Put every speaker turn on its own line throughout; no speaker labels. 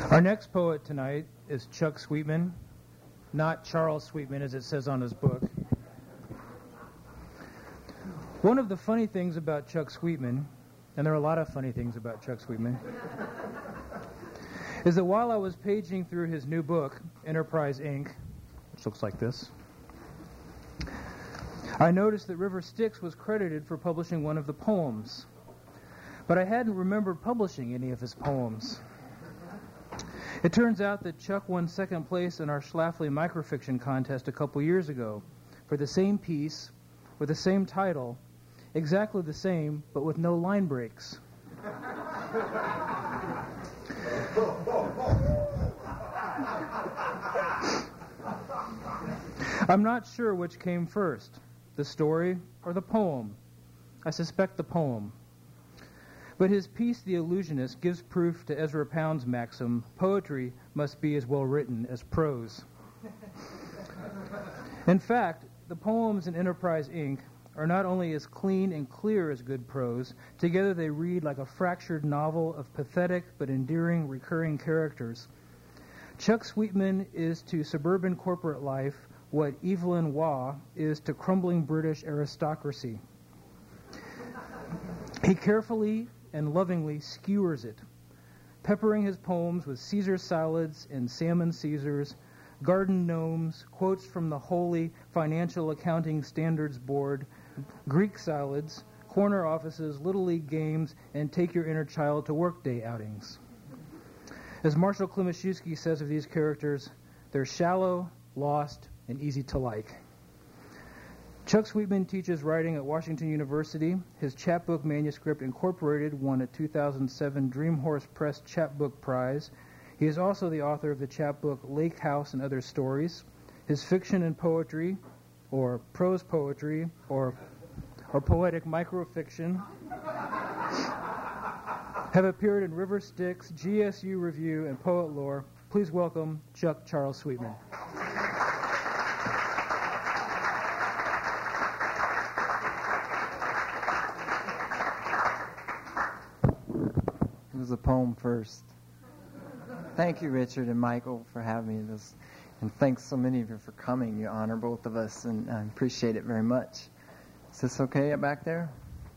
Our next poet tonight is Chuck Sweetman, not Charles Sweetman as it says on his book. One of the funny things about Chuck Sweetman, and there are a lot of funny things about Chuck Sweetman, is that while I was paging through his new book, Enterprise, Inc., which looks like this, I noticed that River Styx was credited for publishing one of the poems, but I hadn't remembered publishing any of his poems. It turns out that Chuck won second place in our Schlafly microfiction contest a couple years ago for the same piece with the same title, exactly the same, but with no line breaks. I'm not sure which came first, the story or the poem. I suspect the poem. But his piece, The Illusionist, gives proof to Ezra Pound's maxim, poetry must be as well written as prose. In fact, the poems in Enterprise, Inc. are not only as clean and clear as good prose, together they read like a fractured novel of pathetic but endearing recurring characters. Chuck Sweetman is to suburban corporate life what Evelyn Waugh is to crumbling British aristocracy. He carefully and lovingly skewers it, peppering his poems with Caesar salads and salmon Caesars, garden gnomes, quotes from the Holy Financial Accounting Standards Board, Greek salads, corner offices, Little League games, and take your inner child to work day outings. As Marshall Klimaszewski says of these characters, they're shallow, lost, and easy to like. Chuck Sweetman teaches writing at Washington University. His chapbook manuscript Incorporated won a 2007 Dreamhorse Press Chapbook Prize. He is also the author of the chapbook Lake House and Other Stories. His fiction and poetry, or prose poetry, or poetic microfiction, have appeared in River Styx, GSU Review, and Poet Lore. Please welcome Chuck Charles Sweetman.
It was a poem first. Thank you, Richard and Michael, for having me. And thanks so many of you for coming. You honor both of us, and I appreciate it very much. Is this okay back there?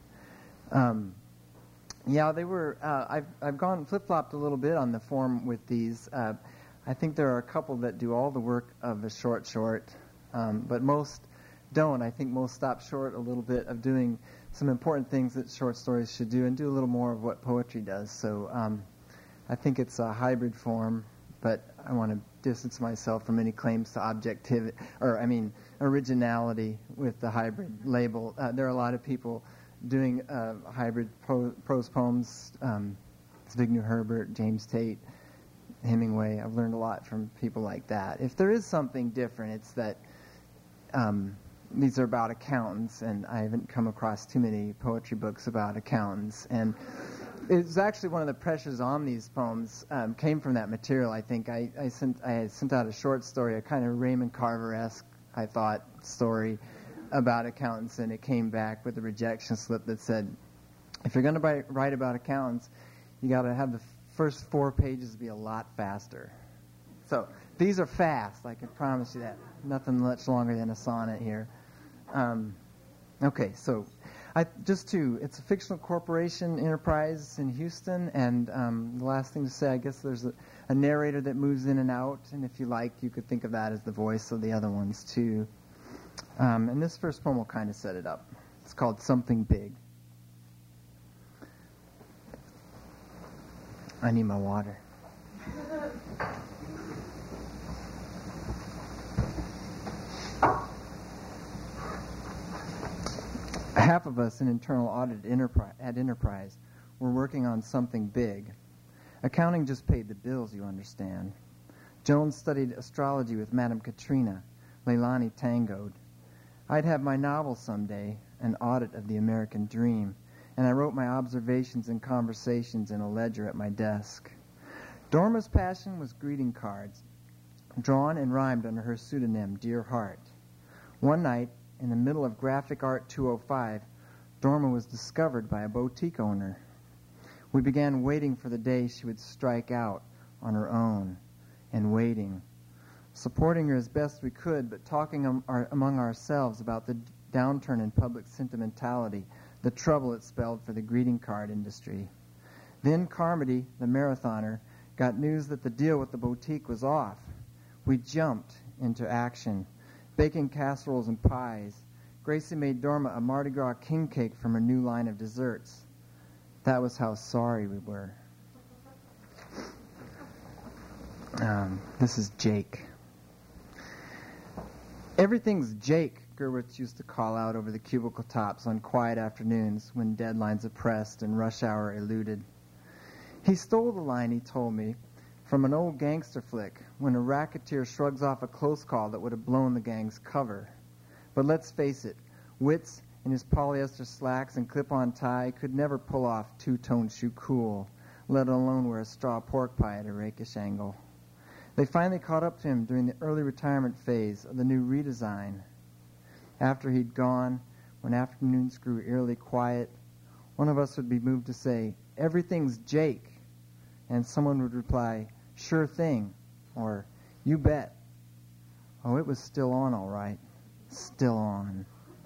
Yeah, they were. I've gone flip-flopped a little bit on the form with these. I think there are a couple that do all the work of a short, but most don't. I think most stop short a little bit of doing some important things that short stories should do and do a little more of what poetry does. So I think it's a hybrid form, but I want to distance myself from any claims to objectivity, originality with the hybrid label. There are a lot of people doing hybrid prose poems, Zbigniew Herbert, James Tate, Hemingway. I've learned a lot from people like that. If there is something different, it's that these are about accountants, and I haven't come across too many poetry books about accountants. And it's actually one of the pressures on these poems came from that material. I think I had sent out a short story, a kind of Raymond Carver-esque, I thought, story about accountants, and it came back with a rejection slip that said, if you're going to write about accountants, you got to have the first 4 pages be a lot faster. So these are fast, I can promise you that. Nothing much longer than a sonnet here. Okay, so it's a fictional corporation enterprise in Houston, and the last thing to say, I guess there's a narrator that moves in and out, and if you like, you could think of that as the voice of the other ones too. And this first poem will kind of set it up. It's called Something Big. I need my water. Half of us in internal audit at Enterprise were working on something big. Accounting just paid the bills, you understand. Jones studied astrology with Madame Katrina. Leilani tangoed. I'd have my novel someday, an audit of the American dream, and I wrote my observations and conversations in a ledger at my desk. Dorma's passion was greeting cards, drawn and rhymed under her pseudonym, Dear Heart. One night, in the middle of Graphic Art 205, Dorma was discovered by a boutique owner. We began waiting for the day she would strike out, on her own and waiting, supporting her as best we could, but talking among ourselves about the downturn in public sentimentality, the trouble it spelled for the greeting card industry. Then Carmody, the marathoner, got news that the deal with the boutique was off. We jumped into action, baking casseroles and pies. Gracie made Dorma a Mardi Gras king cake from her new line of desserts. That was how sorry we were. This is Jake. Everything's Jake, Gerwitz used to call out over the cubicle tops on quiet afternoons when deadlines oppressed and rush hour eluded. He stole the line, he told me, from an old gangster flick when a racketeer shrugs off a close call that would have blown the gang's cover. But let's face it, Witz in his polyester slacks and clip-on tie could never pull off two-tone shoe cool, let alone wear a straw pork pie at a rakish angle. They finally caught up to him during the early retirement phase of the new redesign. After he'd gone, when afternoons grew eerily quiet, one of us would be moved to say, "Everything's Jake," and someone would reply, "Sure thing," or "You bet." Oh, it was still on, all right. Still on.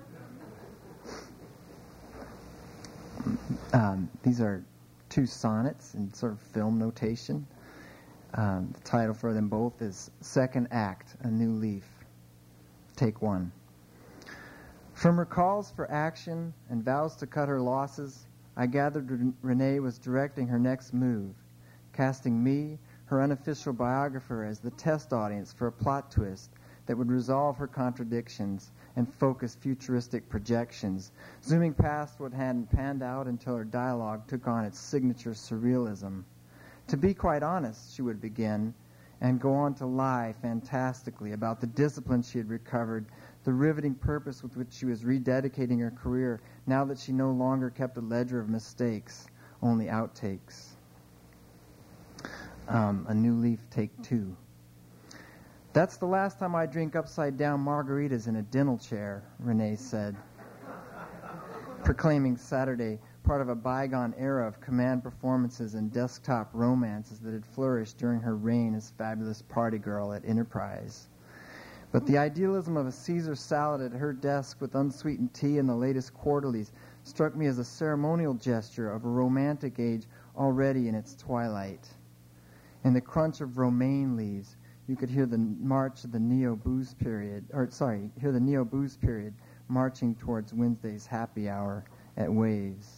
These are two sonnets in sort of film notation. The title for them both is Second Act, A New Leaf. Take one. From her calls for action and vows to cut her losses, I gathered Renee was directing her next move, casting me, her unofficial biographer, as the test audience for a plot twist that would resolve her contradictions and focus futuristic projections, zooming past what hadn't panned out until her dialogue took on its signature surrealism. To be quite honest, she would begin, and go on to lie fantastically about the discipline she had recovered, the riveting purpose with which she was rededicating her career now that she no longer kept a ledger of mistakes, only outtakes. A New Leaf, take two. That's the last time I drink upside-down margaritas in a dental chair, Renee said, proclaiming Saturday part of a bygone era of command performances and desktop romances that had flourished during her reign as fabulous party girl at Enterprise. But the idealism of a Caesar salad at her desk with unsweetened tea and the latest quarterlies struck me as a ceremonial gesture of a romantic age already in its twilight. In the crunch of romaine leaves, you could hear the march of the neo-booze period, marching towards Wednesday's happy hour at Waves.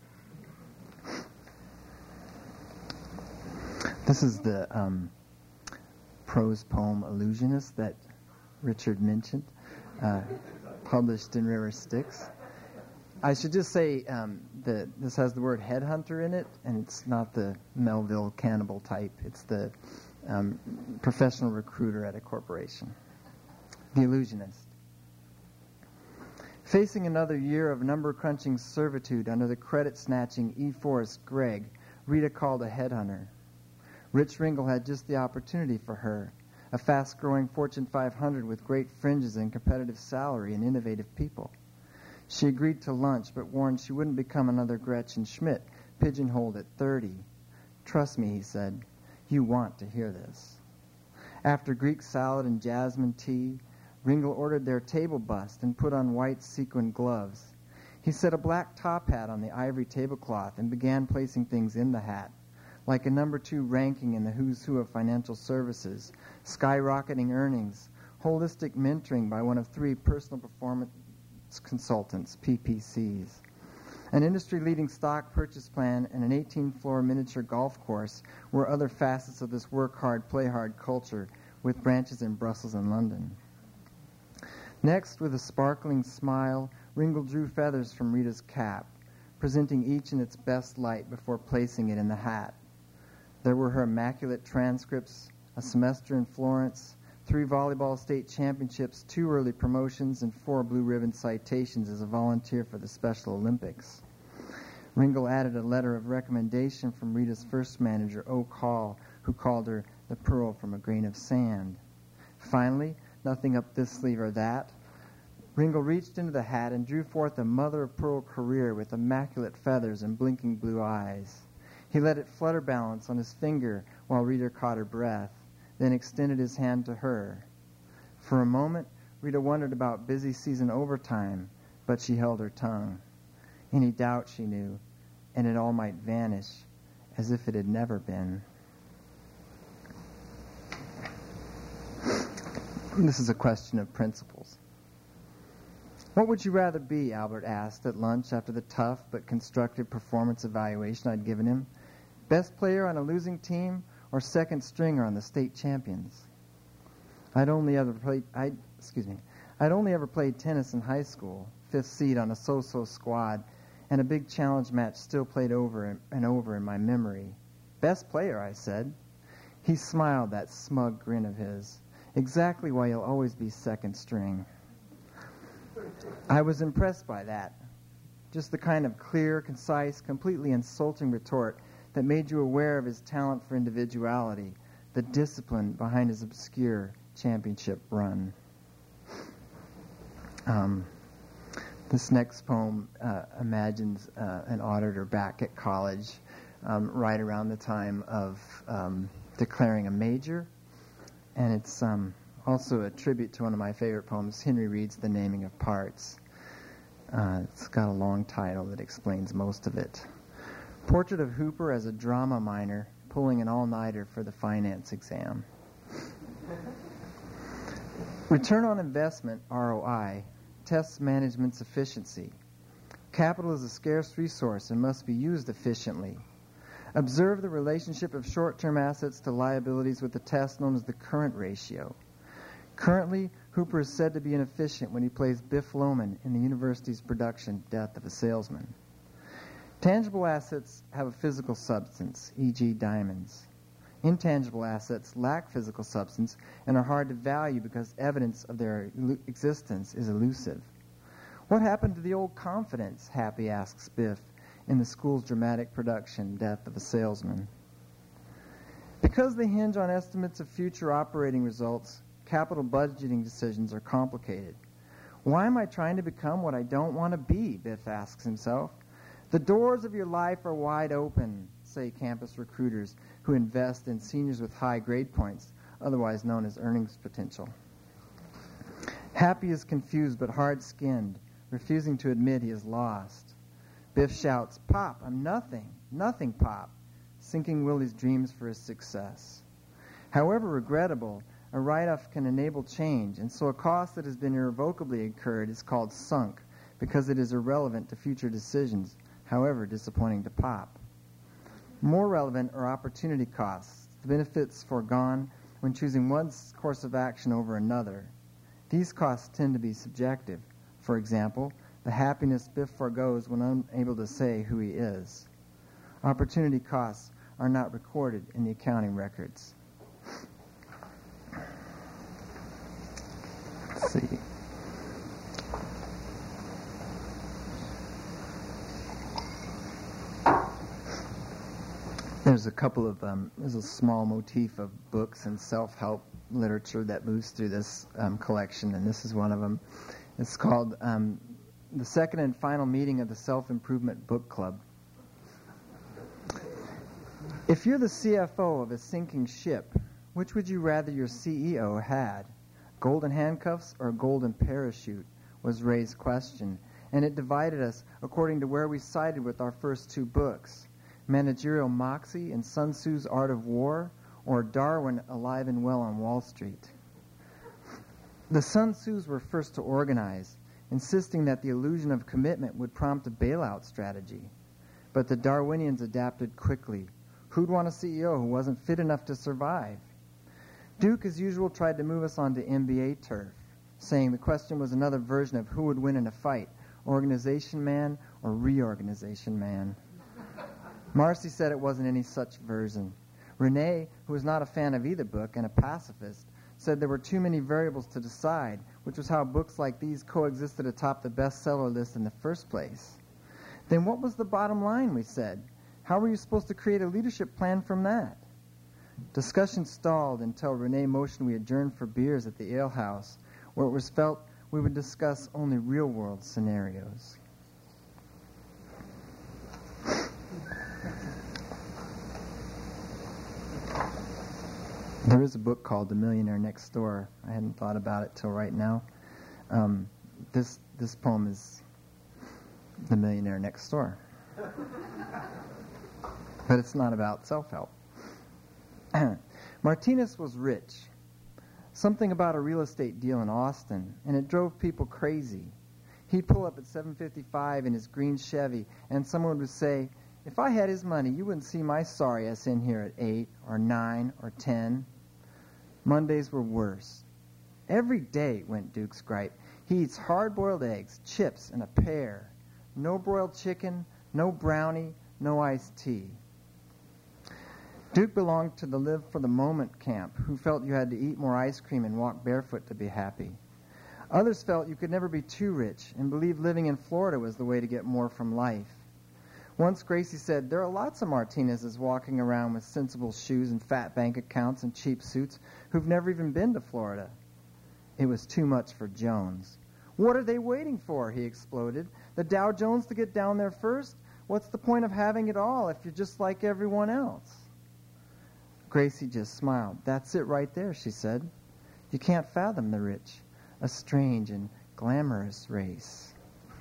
This is the prose poem Illusionist that Richard mentioned, published in River Styx. I should just say that this has the word headhunter in it, and it's not the Melville cannibal type. It's the professional recruiter at a corporation. The Illusionist. Facing another year of number-crunching servitude under the credit-snatching E. Forrest Gregg, Rita called a headhunter. Rich Ringel had just the opportunity for her, a fast-growing Fortune 500 with great fringes and competitive salary and innovative people. She agreed to lunch, but warned she wouldn't become another Gretchen Schmidt, pigeonholed at 30. "Trust me," he said, "you want to hear this." After Greek salad and jasmine tea, Ringel ordered their table bust and put on white sequined gloves. He set a black top hat on the ivory tablecloth and began placing things in the hat, like a number 2 ranking in the who's who of financial services, skyrocketing earnings, holistic mentoring by one of 3 personal performance consultants, PPCs, an industry-leading stock purchase plan, and an 18-floor miniature golf course were other facets of this work-hard, play-hard culture with branches in Brussels and London. Next, with a sparkling smile, Ringel drew feathers from Rita's cap, presenting each in its best light before placing it in the hat. There were her immaculate transcripts, a semester in Florence, 3 volleyball state championships, 2 early promotions, and 4 blue ribbon citations as a volunteer for the Special Olympics. Ringel added a letter of recommendation from Rita's first manager, Oak Hall, who called her the pearl from a grain of sand. Finally, nothing up this sleeve or that, Ringel reached into the hat and drew forth a mother-of-pearl career with immaculate feathers and blinking blue eyes. He let it flutter balance on his finger while Rita caught her breath, then extended his hand to her. For a moment, Rita wondered about busy season overtime, but she held her tongue. Any doubt, she knew, and it all might vanish as if it had never been. This is a question of principles. What would you rather be, Albert asked at lunch after the tough but constructive performance evaluation I'd given him. Best player on a losing team or second stringer on the state champions? I'd only ever played tennis in high school, 5th seed on a so-so squad, and a big challenge match still played over and over in my memory. Best player, I said. He smiled, that smug grin of his. Exactly why you'll always be second string. I was impressed by that. Just the kind of clear, concise, completely insulting retort that made you aware of his talent for individuality, the discipline behind his obscure championship run. This next poem imagines an auditor back at college right around the time of declaring a major, and it's also a tribute to one of my favorite poems, Henry Reed's The Naming of Parts. It's got a long title that explains most of it. Portrait of Hooper as a drama minor pulling an all-nighter for the finance exam. Return on investment, ROI, tests management's efficiency. Capital is a scarce resource and must be used efficiently. Observe the relationship of short-term assets to liabilities with the test known as the current ratio. Currently, Hooper is said to be inefficient when he plays Biff Loman in the university's production Death of a Salesman. Tangible assets have a physical substance, e.g. diamonds. Intangible assets lack physical substance and are hard to value because evidence of their existence is elusive. What happened to the old confidence, Happy asks Biff in the school's dramatic production Death of a Salesman. Because they hinge on estimates of future operating results, capital budgeting decisions are complicated. Why am I trying to become what I don't want to be, Biff asks himself. The doors of your life are wide open, say campus recruiters who invest in seniors with high grade points, otherwise known as earnings potential. Happy is confused but hard-skinned, refusing to admit he is lost. Biff shouts, "Pop, I'm nothing, nothing, Pop," sinking Willie's dreams for his success. However regrettable, a write-off can enable change, and so a cost that has been irrevocably incurred is called sunk because it is irrelevant to future decisions, however disappointing to Pop. More relevant are opportunity costs, the benefits foregone when choosing one course of action over another. These costs tend to be subjective. For example, the happiness Biff forgoes when unable to say who he is. Opportunity costs are not recorded in the accounting records. Let's see. There's a couple of, there's a small motif of books and self-help literature that moves through this collection, and this is one of them. It's called The Second and Final Meeting of the Self-Improvement Book Club. If you're the CFO of a sinking ship, which would you rather your CEO had? Golden handcuffs or a golden parachute was Ray's question, and it divided us according to where we sided with our first two books. Managerial Moxie and Sun Tzu's Art of War, or Darwin Alive and Well on Wall Street. The Sun Tzus were first to organize, insisting that the illusion of commitment would prompt a bailout strategy. But the Darwinians adapted quickly. Who'd want a CEO who wasn't fit enough to survive? Duke, as usual, tried to move us onto NBA turf, saying the question was another version of who would win in a fight, organization man or reorganization man. Marcy said it wasn't any such version. Renee, who was not a fan of either book and a pacifist, said there were too many variables to decide, which was how books like these coexisted atop the bestseller list in the first place. Then what was the bottom line, we said? How were you supposed to create a leadership plan from that? Discussion stalled until Renee motioned we adjourn for beers at the alehouse, where it was felt we would discuss only real-world scenarios. There is a book called The Millionaire Next Door. I hadn't thought about it till right now. This poem is The Millionaire Next Door. But it's not about self-help. Martinez was rich. Something about a real estate deal in Austin, and it drove people crazy. He'd pull up at 7:55 in his green Chevy, and someone would say, "If I had his money, you wouldn't see my sorry ass in here at 8 or 9 or 10. Mondays were worse. Every day, went Duke's gripe. He eats hard-boiled eggs, chips, and a pear. No broiled chicken, no brownie, no iced tea. Duke belonged to the live for the moment camp, who felt you had to eat more ice cream and walk barefoot to be happy. Others felt you could never be too rich and believed living in Florida was the way to get more from life. Once Gracie said, "There are lots of Martinezes walking around with sensible shoes and fat bank accounts and cheap suits who've never even been to Florida." It was too much for Jones. "What are they waiting for?" he exploded. "The Dow Jones to get down there first? What's the point of having it all if you're just like everyone else?" Gracie just smiled. "That's it right there," she said. "You can't fathom the rich. A strange and glamorous race."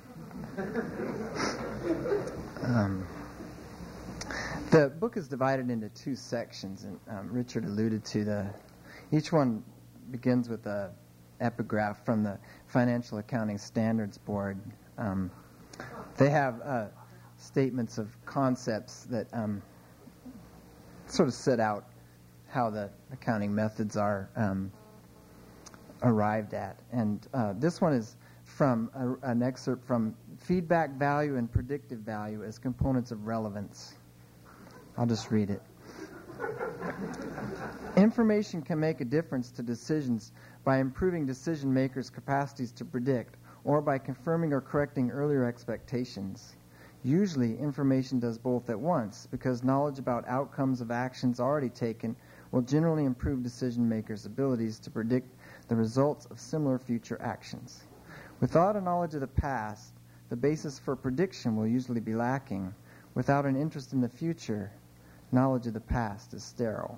The book is divided into two sections, and Richard alluded to each one begins with a epigraph from the Financial Accounting Standards Board. They have statements of concepts that sort of set out how the accounting methods are arrived at. And this one is from an excerpt from Feedback Value and Predictive Value as Components of Relevance. I'll just read it. Information can make a difference to decisions by improving decision makers' capacities to predict or by confirming or correcting earlier expectations. Usually, information does both at once because knowledge about outcomes of actions already taken will generally improve decision makers' abilities to predict the results of similar future actions. Without a knowledge of the past, the basis for prediction will usually be lacking. Without an interest in the future, knowledge of the past is sterile.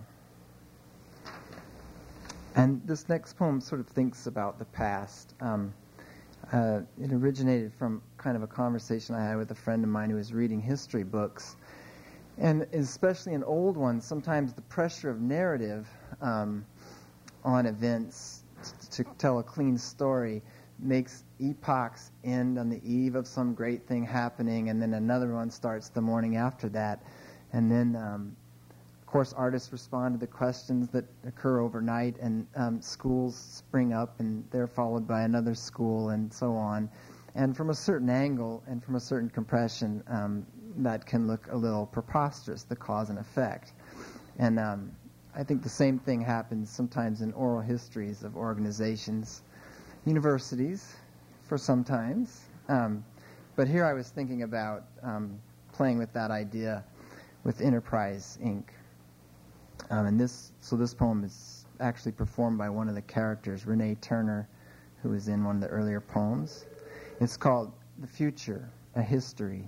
And this next poem sort of thinks about the past. It originated from kind of a conversation I had with a friend of mine who was reading history books. And especially in old ones, sometimes the pressure of narrative on events to tell a clean story makes epochs end on the eve of some great thing happening, and then another one starts the morning after that. And then, of course, artists respond to the questions that occur overnight, and schools spring up, and they're followed by another school, and so on. And from a certain angle and from a certain compression, that can look a little preposterous, the cause and effect. And I think the same thing happens sometimes in oral histories of organizations, universities, for sometimes. But here I was thinking about playing with that idea with Enterprise, Inc. And this poem is actually performed by one of the characters, Renee Turner, who was in one of the earlier poems. It's called The Future, A History.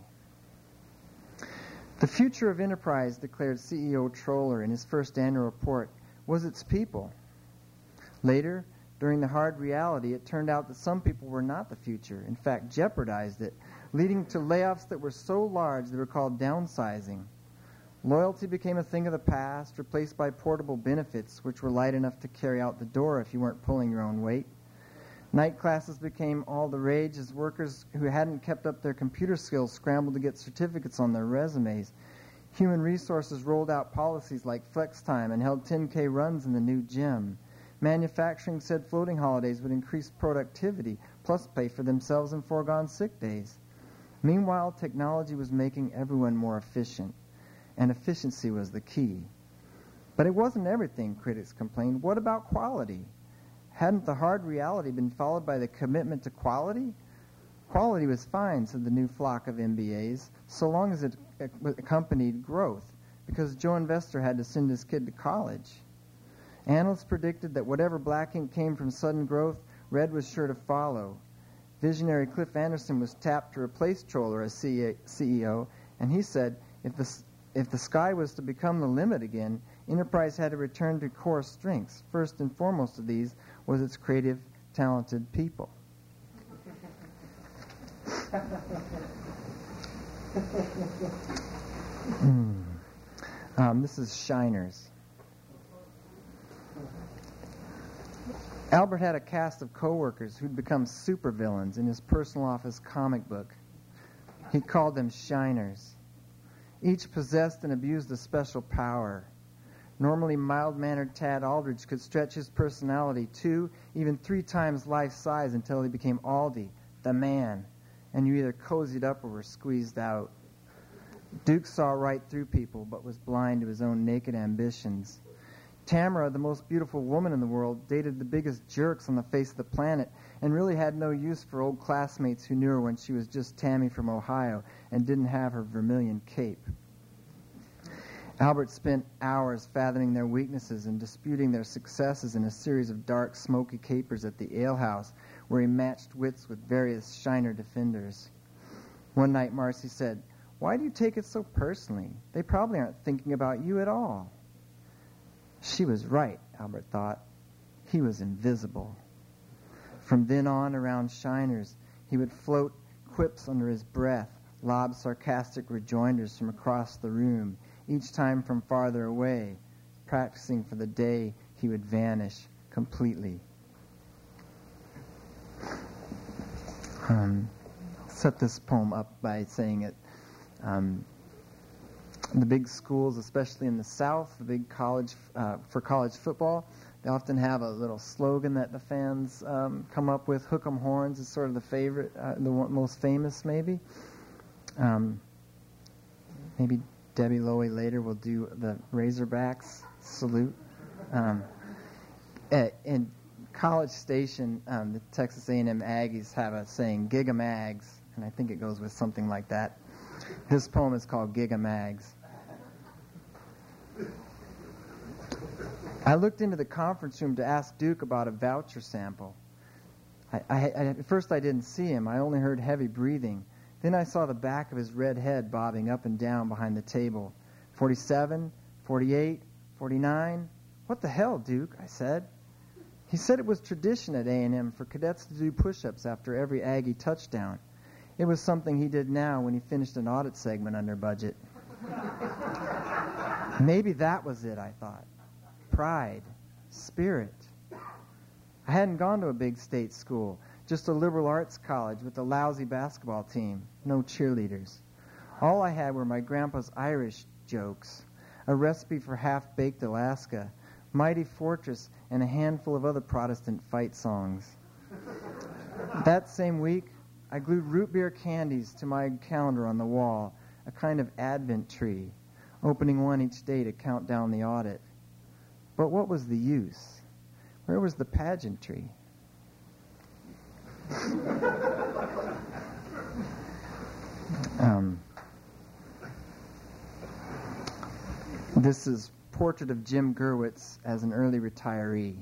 The future of Enterprise, declared CEO Troller in his first annual report, was its people. Later, during the hard reality, it turned out that some people were not the future, in fact jeopardized it, leading to layoffs that were so large they were called downsizing. Loyalty became a thing of the past, replaced by portable benefits, which were light enough to carry out the door if you weren't pulling your own weight. Night classes became all the rage as workers who hadn't kept up their computer skills scrambled to get certificates on their resumes. Human resources rolled out policies like flex time and held 10K runs in the new gym. Manufacturing said floating holidays would increase productivity, plus pay for themselves in foregone sick days. Meanwhile, technology was making everyone more efficient, and efficiency was the key. But it wasn't everything, critics complained. What about quality? Hadn't the hard reality been followed by the commitment to quality? Quality was fine, said the new flock of MBAs, so long as it accompanied growth, because Joe Investor had to send his kid to college. Analysts predicted that whatever black ink came from sudden growth, red was sure to follow. Visionary Cliff Anderson was tapped to replace Troller as CEO, and he said, if the sky was to become the limit again, Enterprise had to return to core strengths. First and foremost of these was its creative, talented people. This is Shiners. Albert had a cast of co-workers who'd become supervillains in his personal office comic book. He called them Shiners. Each possessed and abused a special power. Normally mild-mannered Tad Aldrich could stretch his personality 2, even 3 times life size until he became Aldi, the man, and you either cozied up or were squeezed out. Duke saw right through people, but was blind to his own naked ambitions. Tamara, the most beautiful woman in the world, dated the biggest jerks on the face of the planet and really had no use for old classmates who knew her when she was just Tammy from Ohio and didn't have her vermilion cape. Albert spent hours fathoming their weaknesses and disputing their successes in a series of dark, smoky capers at the alehouse, where he matched wits with various Shiner defenders. One night Marcy said, "Why do you take it so personally? They probably aren't thinking about you at all." She was right, Albert thought. He was invisible. From then on, around Shiners, he would float quips under his breath, lob sarcastic rejoinders from across the room, each time from farther away, practicing for the day he would vanish completely. Set this poem up by saying it. The big schools, especially in the South, the big college for college football, they often have a little slogan that the fans come up with. "Hook 'em horns" is sort of the favorite, the most famous, maybe. Maybe Debbie Lowy later will do the Razorbacks salute. In College Station, the Texas A&M Aggies have a saying, "Giga Mags," and I think it goes with something like that. This poem is called Giga Mags. I looked into the conference room to ask Duke about a voucher sample. At first I didn't see him. I only heard heavy breathing. Then I saw the back of his red head bobbing up and down behind the table. 47, 48, 49. "What the hell, Duke?" I said. He said it was tradition at A&M for cadets to do push-ups after every Aggie touchdown. It was something he did now when he finished an audit segment under budget. Maybe that was it, I thought. Pride, spirit. I hadn't gone to a big state school, just a liberal arts college with a lousy basketball team, no cheerleaders. All I had were my grandpa's Irish jokes, a recipe for half-baked Alaska, Mighty Fortress, and a handful of other Protestant fight songs. That same week, I glued root beer candies to my calendar on the wall, a kind of Advent tree, opening one each day to count down the audit. But what was the use? Where was the pageantry? This is Portrait of Jim Gurwitz as an early retiree.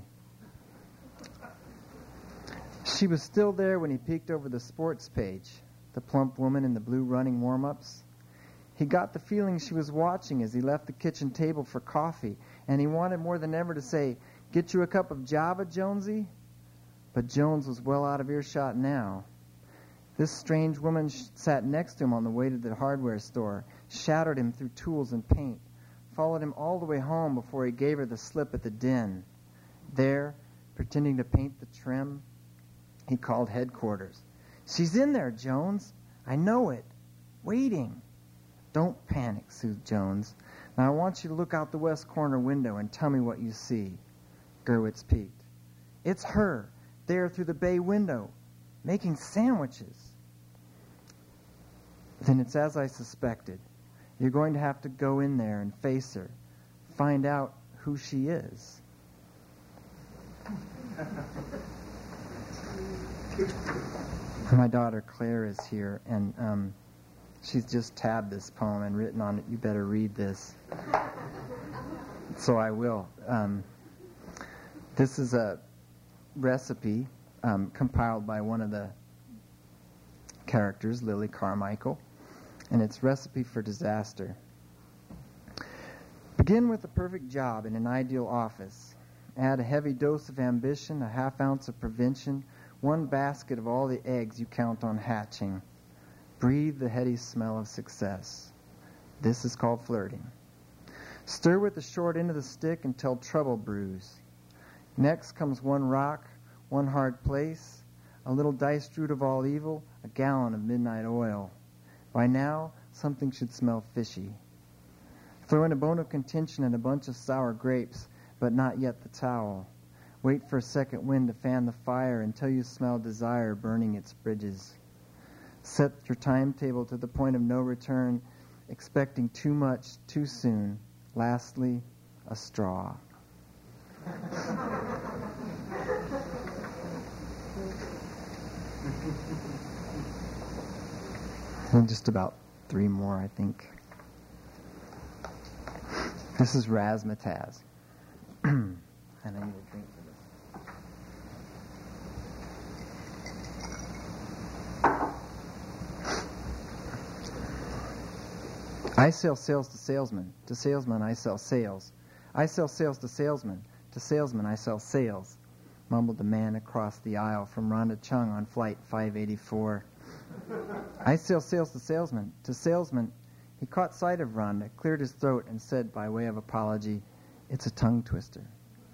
She was still there when he peeked over the sports page, the plump woman in the blue running warm-ups. He got the feeling she was watching as he left the kitchen table for coffee, and he wanted more than ever to say, "Get you a cup of Java, Jonesy?" But Jones was well out of earshot now. This strange woman sat next to him on the way to the hardware store, shadowed him through tools and paint, followed him all the way home before he gave her the slip at the den. There, pretending to paint the trim, he called headquarters. "She's in there, Jones. I know it. Waiting." "Don't panic," soothed Jones. "Now I want you to look out the west corner window and tell me what you see." Gurwitz peeked. "It's her, there through the bay window, making sandwiches." "Then it's as I suspected. You're going to have to go in there and face her, find out who she is." My daughter Claire is here, and she's just tabbed this poem and written on it, "You better read this." So I will. This is a recipe compiled by one of the characters, Lily Carmichael, and it's Recipe for Disaster. Begin with a perfect job in an ideal office. Add a heavy dose of ambition, a half ounce of prevention, one basket of all the eggs you count on hatching. Breathe the heady smell of success. This is called flirting. Stir with the short end of the stick until trouble brews. Next comes one rock, one hard place, a little diced root of all evil, a gallon of midnight oil. By now, something should smell fishy. Throw in a bone of contention and a bunch of sour grapes, but not yet the towel. Wait for a second wind to fan the fire until you smell desire burning its bridges. Set your timetable to the point of no return, expecting too much too soon. Lastly, a straw. And just about 3 more, I think. This is razzmatazz. And I need a drink for this. I sell sales to salesmen. To salesmen, I sell sales. I sell sales to salesmen. To salesmen, I sell sales, mumbled the man across the aisle from Rhonda Chung on Flight 584. I sell sales to salesmen. To salesmen, he caught sight of Rhonda, cleared his throat, and said by way of apology, "It's a tongue twister."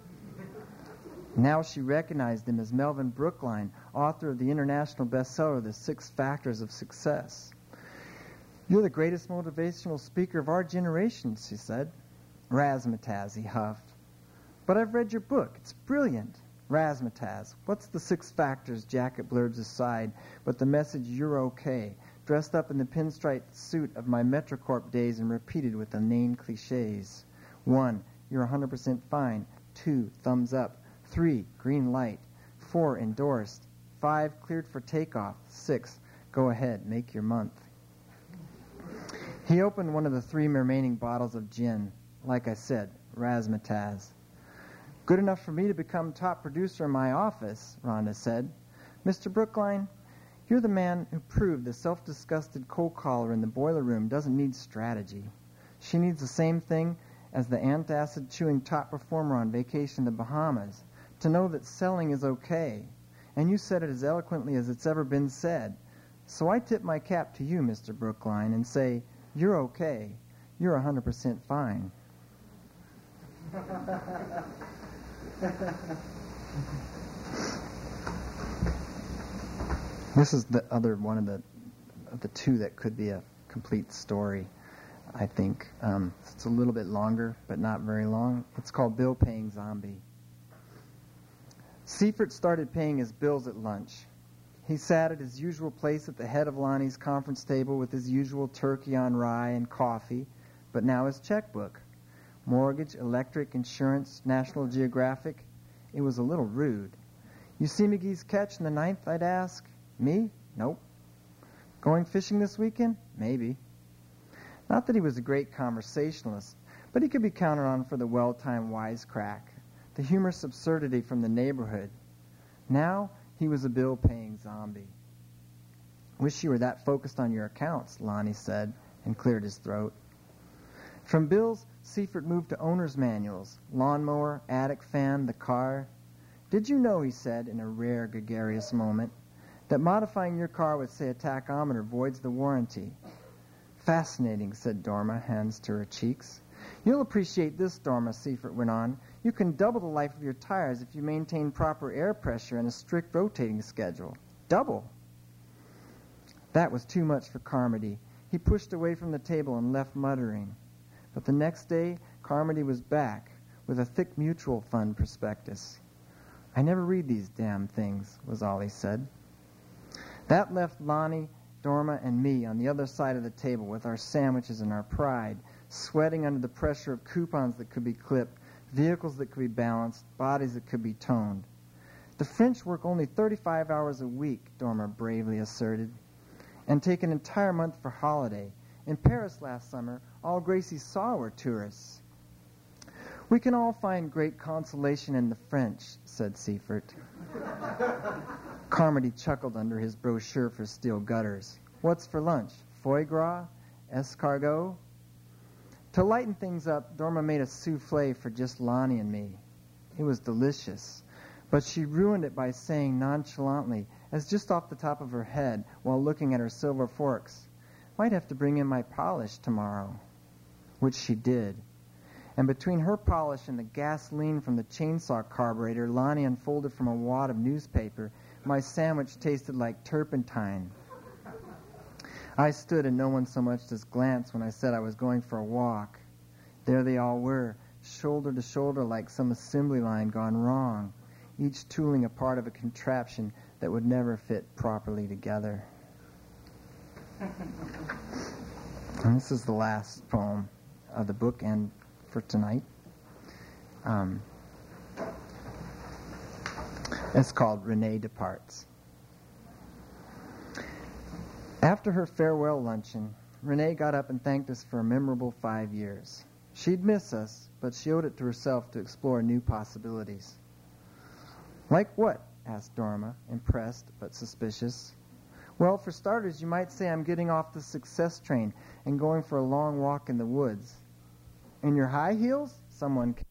Now she recognized him as Melvin Brookline, author of the international bestseller, The 6 Factors of Success. "You're the greatest motivational speaker of our generation," she said. "Razzmatazz," he huffed. "But I've read your book. It's brilliant." "Razzmatazz. What's the 6 factors?" jacket blurbs aside, but the message, "You're okay," dressed up in the pinstripe suit of my Metrocorp days and repeated with inane cliches. 1, you're 100% fine. 2, thumbs up. 3, green light. 4, endorsed. 5, cleared for takeoff. 6, go ahead, make your month. He opened one of the 3 remaining bottles of gin. Like I said, razzmatazz. "Good enough for me to become top producer in my office," Rhonda said. "Mr. Brookline, you're the man who proved the self-disgusted cold caller in the boiler room doesn't need strategy. She needs the same thing as the antacid-chewing top performer on vacation in the Bahamas, to know that selling is okay. And you said it as eloquently as it's ever been said. So I tip my cap to you, Mr. Brookline, and say, you're okay. You're 100% fine." This is the other one of the 2 that could be a complete story, I think. It's a little bit longer, but not very long. It's called Bill Paying Zombie. Seifert started paying his bills at lunch. He sat at his usual place at the head of Lonnie's conference table with his usual turkey on rye and coffee, but now his checkbook. Mortgage, electric, insurance, National Geographic. It was a little rude. "You see McGee's catch in the 9th, I'd ask. "Me? Nope." "Going fishing this weekend?" "Maybe." Not that he was a great conversationalist, but he could be counted on for the well-timed wisecrack, the humorous absurdity from the neighborhood. Now he was a bill-paying zombie. "Wish you were that focused on your accounts," Lonnie said, and cleared his throat. From bills, Seifert moved to owner's manuals, lawnmower, attic fan, the car. "Did you know," he said in a rare gregarious moment, "that modifying your car with, say, a tachometer voids the warranty?" "Fascinating," said Dorma, hands to her cheeks. "You'll appreciate this, Dorma," Seifert went on. "You can double the life of your tires if you maintain proper air pressure and a strict rotating schedule. Double." That was too much for Carmody. He pushed away from the table and left muttering. But the next day, Carmody was back with a thick mutual fund prospectus. "I never read these damn things," was all he said. That left Lonnie, Dorma, and me on the other side of the table with our sandwiches and our pride, sweating under the pressure of coupons that could be clipped, vehicles that could be balanced, bodies that could be toned. "The French work only 35 hours a week," Dorma bravely asserted, "and take an entire month for holiday. In Paris last summer, all Gracie saw were tourists." "We can all find great consolation in the French," said Seifert. Carmody chuckled under his brochure for steel gutters. "What's for lunch? Foie gras? Escargot?" To lighten things up, Dorma made a souffle for just Lonnie and me. It was delicious, but she ruined it by saying nonchalantly, as just off the top of her head while looking at her silver forks, "Might have to bring in my polish tomorrow," which she did. And between her polish and the gasoline from the chainsaw carburetor Lonnie unfolded from a wad of newspaper, my sandwich tasted like turpentine. I stood and no one so much as glanced when I said I was going for a walk. There they all were, shoulder to shoulder like some assembly line gone wrong, each tooling a part of a contraption that would never fit properly together. And this is the last poem of the book and for tonight. It's called Renee Departs. After her farewell luncheon, Renee got up and thanked us for a memorable 5 years. She'd miss us, but she owed it to herself to explore new possibilities. "Like what?" asked Dorma, impressed but suspicious. "Well, for starters, you might say I'm getting off the success train and going for a long walk in the woods." "In your high heels?" someone